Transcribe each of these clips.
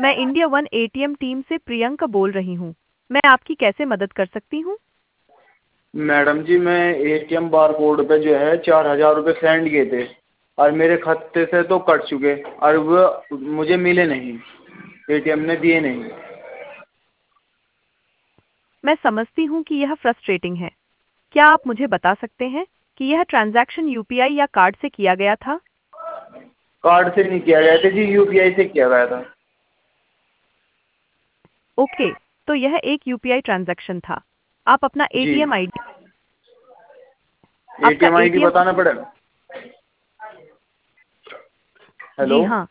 मैं India one ATM team से प्रियंका बोल रही हूँ। मैं आपकी कैसे मदद कर सकती हूँ? मैडम जी, मैं एटीएम बार कोड पे जो है 4,000 रुपये सेंड किए थे और मेरे खाते से तो कट चुके और वो मुझे मिले नहीं, एटीएम ने दिए नहीं। मैं समझती हूँ कि यह फ्रस्ट्रेटिंग है। क्या आप मुझे बता सकते हैं कि यह ट्रांजैक्शन यूपीआई या कार्ड से किया गया था? कार्ड से नहीं किया गया था जी, यूपीआई से किया गया था। ओके, तो यह एक यूपीआई ट्रांजैक्शन था। आप अपना जी, एटीएम आईडी आपका एटीएम आईडी एटीएम बताना पड़ेगा। जी हेलो हाँ,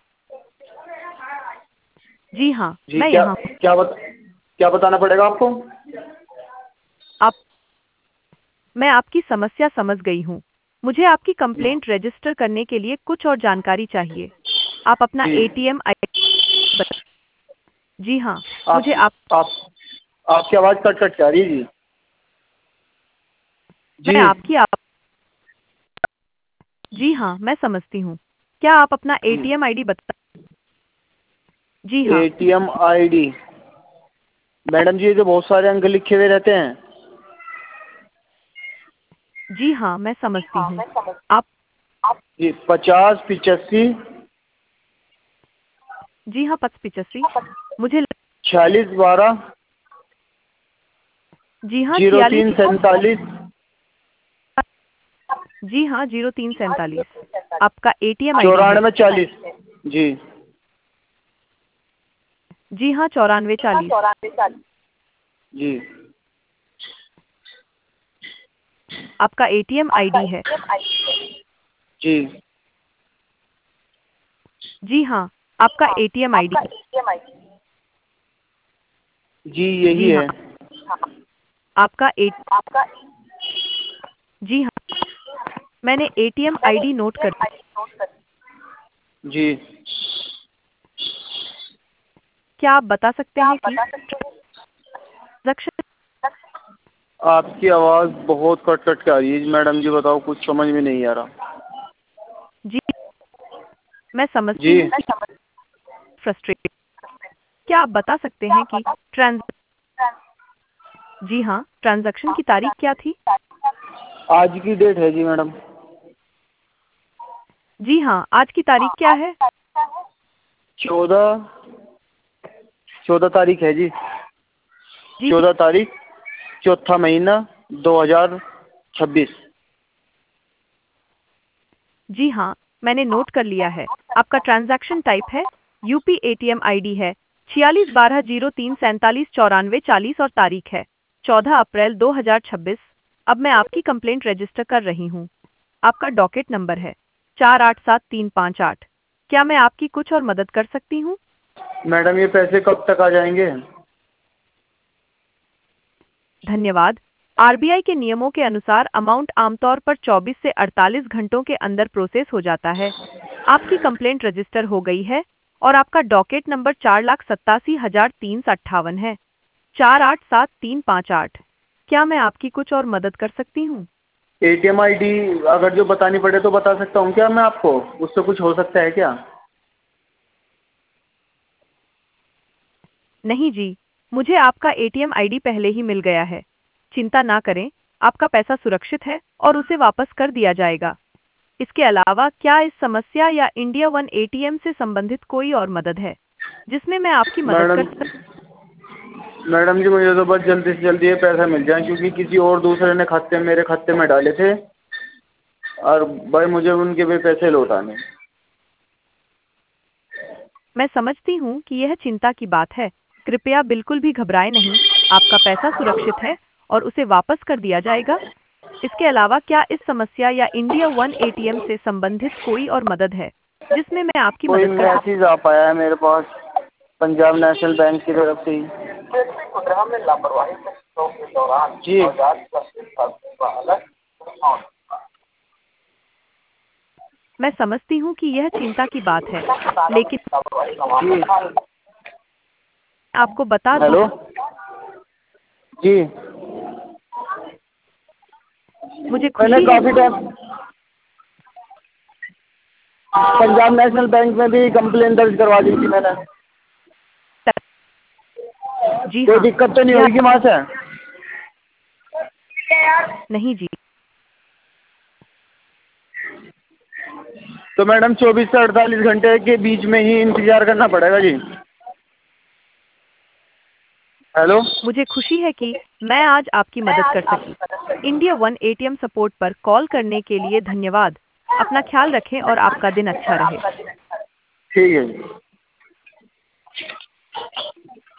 जी हाँ, जी, मैं क्या यहाँ हूँ। क्या क्या बताना पड़ेगा आपको? आप मैं आपकी समस्या समझ गई हूँ। मुझे आपकी कंप्लेंट रजिस्टर करने के लिए कुछ और जानकारी चाहिए। आप अपना जी, एटीएम आईडी बता। जी हाँ, मुझे आप आप आप आपकी आवाज़ कट कट के आ रही है जी। मैं जी, आपकी आप जी हाँ, मैं समझती हूँ। क्या आप अपना एटीएम आईडी बता? जी हाँ, एटीएम आईडी मैडम जी, ये जो बहुत सारे अंक लिखे हुए रहते हैं। जी हाँ, मैं समझती हूँ। आप जी, 50 85 जी हाँ, 585 मुझे 46 12 जी हाँ, 46 03 47। जी हाँ, 0347 आपका एटीएम आईडी है। 94 40। जी, जी हाँ, 9440 जी, आपका एटीएम आईडी है। जी, जी हाँ, आपका एटीएम आईडी जी, यही जी हाँ, है। आपका ए जी हाँ, मैंने एटीएम आईडी नोट कर ली। जी, क्या आप बता सकते हैं कि ट्रांजैक्शन आपकी आवाज़ बहुत कट कट के आ रही है मैडम जी, बताओ, कुछ समझ में नहीं आ रहा। जी, मैं समझती जी, हूँ कि फ्रस्ट्रेटेड। क्या आप बता सकते हैं कि ट्रांज जी हाँ, ट्रांजैक्शन की तारीख क्या थी? आज की डेट है जी मैडम। जी हाँ, आज की तारीख क्या है? 14 14 तारीख है जी। जी 14 तारीख, चौथा महीना, 2026। जी हाँ, मैंने नोट कर लिया है। आपका ट्रांजैक्शन टाइप है यूपी एटीएम आईडी है 46 12 03 47 94 40 और तारीख है 14 अप्रैल 2026। अब मैं आपकी कंप्लेंट रजिस्टर कर रही हूँ। आपका डॉकेट नंबर है 487358। क्या मैं आपकी कुछ और मदद कर सकती हूँ? मैडम, ये पैसे कब तक आ जाएंगे? धन्यवाद। आरबीआई के नियमों के अनुसार अमाउंट आमतौर पर 24 से 48 घंटों के अंदर प्रोसेस हो जाता है। आपकी कंप्लेंट रजिस्टर हो गई है और आपका डॉकेट नंबर 4,87,358 है। 487358। क्या मैं आपकी कुछ और मदद कर सकती हूँ? एटीएम आईडी अगर जो बतानी पड़े तो बता सकता हूँ क्या मैं आपको? उससे कुछ हो सकता है क्या? नहीं जी, मुझे आपका एटीएम आईडी पहले ही मिल गया है। चिंता ना करें, आपका पैसा सुरक्षित है और उसे वापस कर दिया जाएगा। इसके अलावा क्या इस समस्या या इंडिया वन एटीएम से संबंधित कोई और मदद है जिसमें मैं आपकी मदद कर मैडम सकती? मैडम जी, मुझे तो बस जल्दी से जल्दी ये पैसा मिल जाए, क्योंकि किसी और दूसरे ने मेरे खाते में डाले थे और भाई मुझे उनके भी पैसे लौटाने। मैं समझती हूँ कि यह चिंता की बात है। कृपया बिल्कुल भी घबराएं नहीं, आपका पैसा सुरक्षित है और उसे वापस कर दिया जाएगा। इसके अलावा क्या इस समस्या या इंडिया वन एटीएम से संबंधित कोई और मदद है जिसमें मैं आपकी कोई मदद कर सकती? मैसेज आ पाया है मेरे पास पंजाब नेशनल बैंक की तरफ से ही। जी, मैं समझती हूँ कि यह चिंता की बात है, लेकिन जी, आपको बता दूं, हेलो जी, मुझे मैंने खुशी है काफ़ी टाइम पंजाब नेशनल बैंक में भी कंप्लेन दर्ज करवा दी थी मैंने। जी कोई हाँ, दिक्कत तो नहीं यह होगी वहाँ से? नहीं जी। तो मैडम 24 से 48 घंटे के बीच में ही इंतजार करना पड़ेगा जी। हेलो। मुझे खुशी है कि मैं आज आपकी मदद कर सकी। इंडिया वन एटीएम सपोर्ट पर कॉल करने के लिए धन्यवाद। अपना ख्याल रखें और आपका दिन अच्छा रहे। ठीक है जी।